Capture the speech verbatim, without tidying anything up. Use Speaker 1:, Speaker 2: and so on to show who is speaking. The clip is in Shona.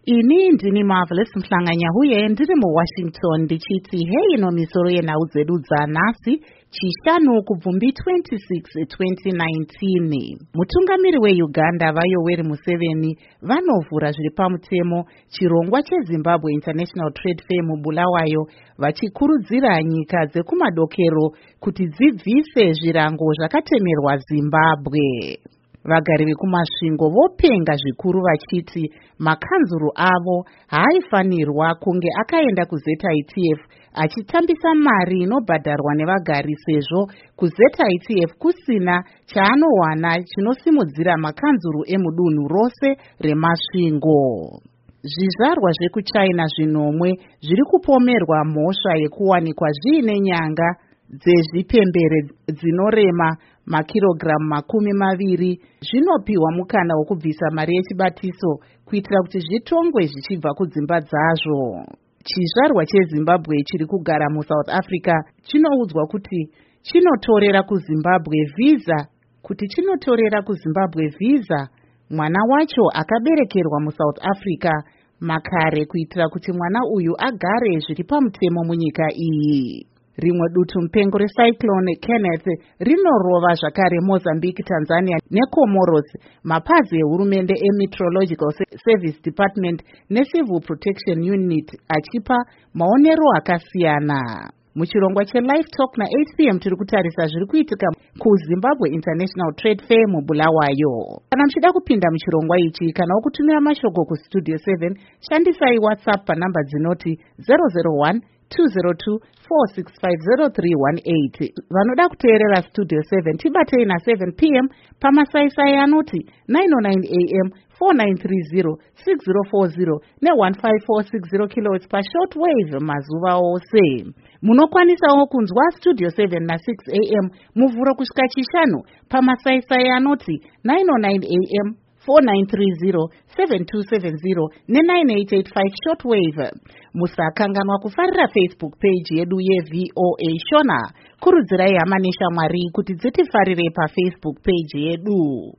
Speaker 1: Ini ndini Marvelous Mhlanganya huye ndiri muWashington ndichiti hei ino misoro yenhau dzedu dzanhasi chishanu kubvumbi twenty-six twenty nineteen. Mutungamiri weUganda vaYoweri Museveni vanovhura zviri pamutemo chirongwa cheZimbabwe International Trade Fair mubulawayo vachikurudzira nyika dzekumadokero kuti dzibvise zvirango zvakatemerwa Zimbabwe. Vagari vekumasvingo vopenga zvikuru vachiti makanzuru avo haifanirwa kunge akaenda kuZ I T F achitambisa mari inobhadharwa nevagari sezvo kuZ I T F kusina chaanowana chinosimudzira makanzuru emudunhu rose remasvingo. Zvizvarwa zvekuChina zvinomwe zviri kupomerwa mhosva yekuwanikwa zviine nyanga dzezvipembere dzinorema makirogiramu makumi maviri zvinopiwa mukana wokubvisa mari yechibatiso kuitira kuti zvitongwe zvichibva kudzimba dzazvo. Chizvarwa cheZimbabwe chiri kugara muSouth Africa chinoudzwa kuti chinotorera kuZimbabwe visa kuti chinotorera kuZimbabwe visa mwana wacho akaberekerwa muSouth Africa makare kuitira kuti mwana uyu agare zviri pamutemo munyika iyi. Rimwe dutu mupengo recyclone Kenneth rinorova zvakare Mozambique, Tanzania neComoros. Mapazi ehurumende eMeteorological Service Department neCivil Protection Unit achipa maonero akasiyana. Muchirongwa cheLive Talk na-eight p m tiri kutarisa zviri kuitika kuZimbabwe International Trade Fair mubulawayo. Kana muchida kupinda muchirongwa ichi kana kutumira mashoko kustudio seven shandisai WhatsApp panhamba dzinoti zero zero one two zero two four six five zero three one eight. Vanoda kuteerera Studio seven tibatei na seven p m pamasaisai anoti nine oh nine a m four nine three zero six zero four zero ne one five four six zero kilohertz pa shortwave mazuva ose. Munokwanisawo kunzwa Studio seven na six a m muvhuro kusvika chishanu pamasaisai anoti nine oh nine a m four nine three zero seven two seven zero ne nine eight eight five shortwave. Musakanganwa kufarira Facebook page yedu yeV O A Shona. Kurudzirai hama neshamwari kuti dzitifarire paFacebook page yedu.